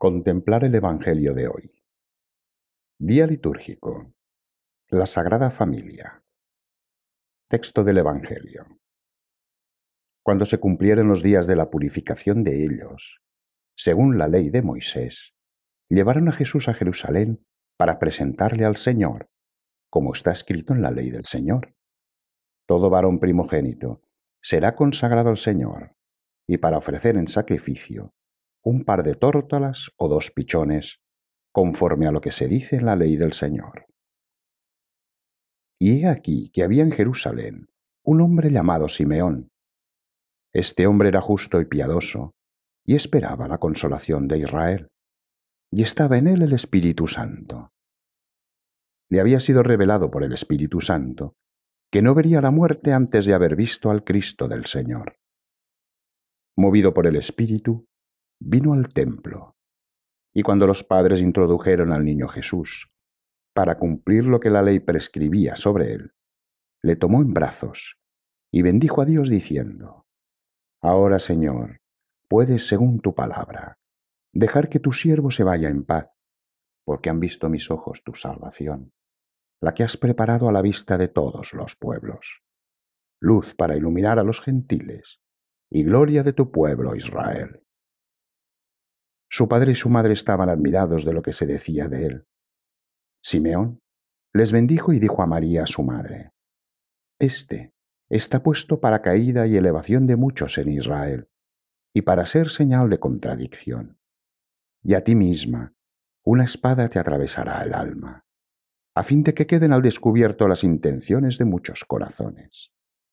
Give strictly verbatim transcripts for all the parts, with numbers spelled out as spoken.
Contemplar el Evangelio de hoy. Día litúrgico. La Sagrada Familia. Texto del Evangelio. Cuando se cumplieron los días de la purificación de ellos, según la ley de Moisés, llevaron a Jesús a Jerusalén para presentarle al Señor, como está escrito en la ley del Señor. Todo varón primogénito será consagrado al Señor, y para ofrecer en sacrificio un par de tórtolas o dos pichones, conforme a lo que se dice en la ley del Señor. Y he aquí que había en Jerusalén un hombre llamado Simeón. Este hombre era justo y piadoso, y esperaba la consolación de Israel, y estaba en él el Espíritu Santo. Le había sido revelado por el Espíritu Santo que no vería la muerte antes de haber visto al Cristo del Señor. Movido por el Espíritu, vino al templo, y cuando los padres introdujeron al niño Jesús, para cumplir lo que la ley prescribía sobre él, le tomó en brazos y bendijo a Dios diciendo: Ahora, Señor, puedes, según tu palabra, dejar que tu siervo se vaya en paz, porque han visto mis ojos tu salvación, la que has preparado a la vista de todos los pueblos, luz para iluminar a los gentiles y gloria de tu pueblo Israel. Su padre y su madre estaban admirados de lo que se decía de él. Simeón les bendijo y dijo a María, su madre: Este está puesto para caída y elevación de muchos en Israel, y para ser señal de contradicción. Y a ti misma una espada te atravesará el alma, a fin de que queden al descubierto las intenciones de muchos corazones.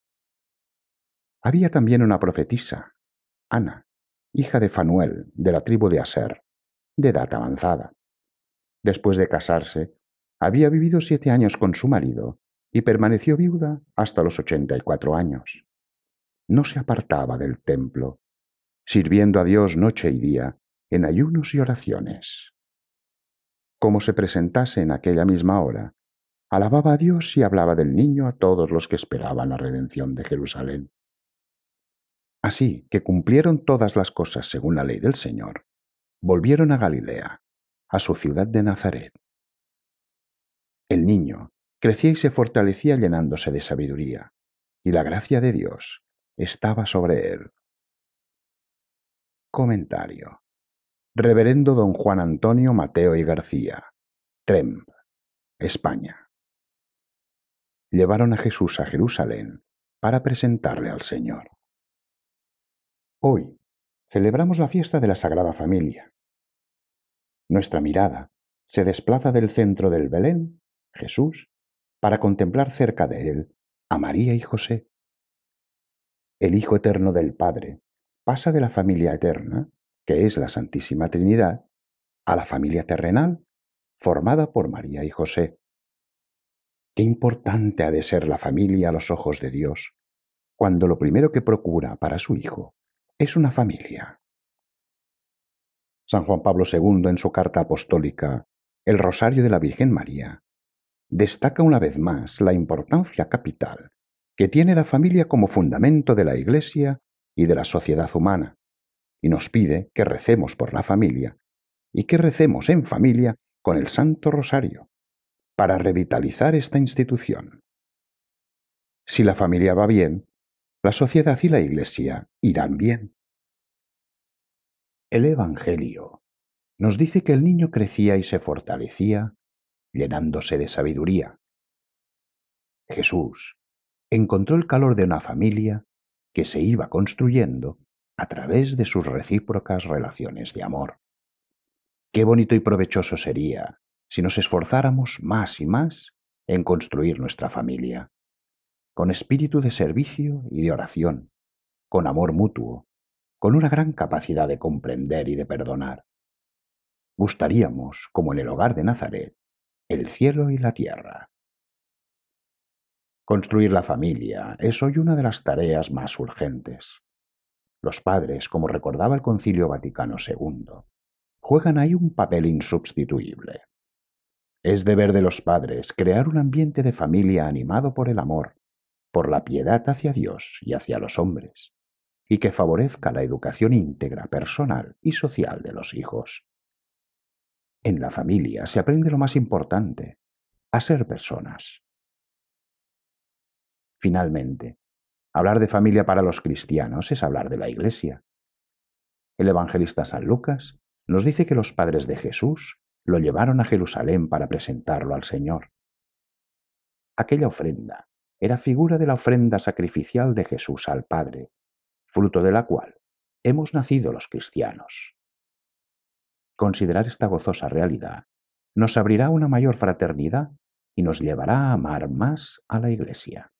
Había también una profetisa, Ana, hija de Fanuel, de la tribu de Aser, de edad avanzada. Después de casarse, había vivido siete años con su marido y permaneció viuda hasta los ochenta y cuatro años. No se apartaba del templo, sirviendo a Dios noche y día en ayunos y oraciones. Como se presentase en aquella misma hora, alababa a Dios y hablaba del niño a todos los que esperaban la redención de Jerusalén. Así que cumplieron todas las cosas según la ley del Señor, volvieron a Galilea, a su ciudad de Nazaret. El niño crecía y se fortalecía llenándose de sabiduría, y la gracia de Dios estaba sobre él. Comentario. Reverendo don Juan Antonio Mateo y García, Tremp, España. Llevaron a Jesús a Jerusalén para presentarle al Señor. Hoy celebramos la fiesta de la Sagrada Familia. Nuestra mirada se desplaza del centro del Belén, Jesús, para contemplar cerca de él a María y José. El Hijo eterno del Padre pasa de la familia eterna, que es la Santísima Trinidad, a la familia terrenal, formada por María y José. Qué importante ha de ser la familia a los ojos de Dios, cuando lo primero que procura para su Hijo es una familia. San Juan Pablo segundo, en su carta apostólica, El Rosario de la Virgen María, destaca una vez más la importancia capital que tiene la familia como fundamento de la Iglesia y de la sociedad humana, y nos pide que recemos por la familia y que recemos en familia con el Santo Rosario, para revitalizar esta institución. Si la familia va bien, la sociedad y la Iglesia irán bien. El Evangelio nos dice que el niño crecía y se fortalecía, llenándose de sabiduría. Jesús encontró el calor de una familia que se iba construyendo a través de sus recíprocas relaciones de amor. Qué bonito y provechoso sería si nos esforzáramos más y más en construir nuestra familia, con espíritu de servicio y de oración, con amor mutuo, con una gran capacidad de comprender y de perdonar. Gustaríamos, como en el hogar de Nazaret, el cielo y la tierra. Construir la familia es hoy una de las tareas más urgentes. Los padres, como recordaba el Concilio Vaticano segundo, juegan ahí un papel insubstituible. Es deber de los padres crear un ambiente de familia animado por el amor, por la piedad hacia Dios y hacia los hombres, y que favorezca la educación íntegra, personal y social de los hijos. En la familia se aprende lo más importante, a ser personas. Finalmente, hablar de familia para los cristianos es hablar de la Iglesia. El evangelista San Lucas nos dice que los padres de Jesús lo llevaron a Jerusalén para presentarlo al Señor. Aquella ofrenda era figura de la ofrenda sacrificial de Jesús al Padre, fruto de la cual hemos nacido los cristianos. Considerar esta gozosa realidad nos abrirá una mayor fraternidad y nos llevará a amar más a la Iglesia.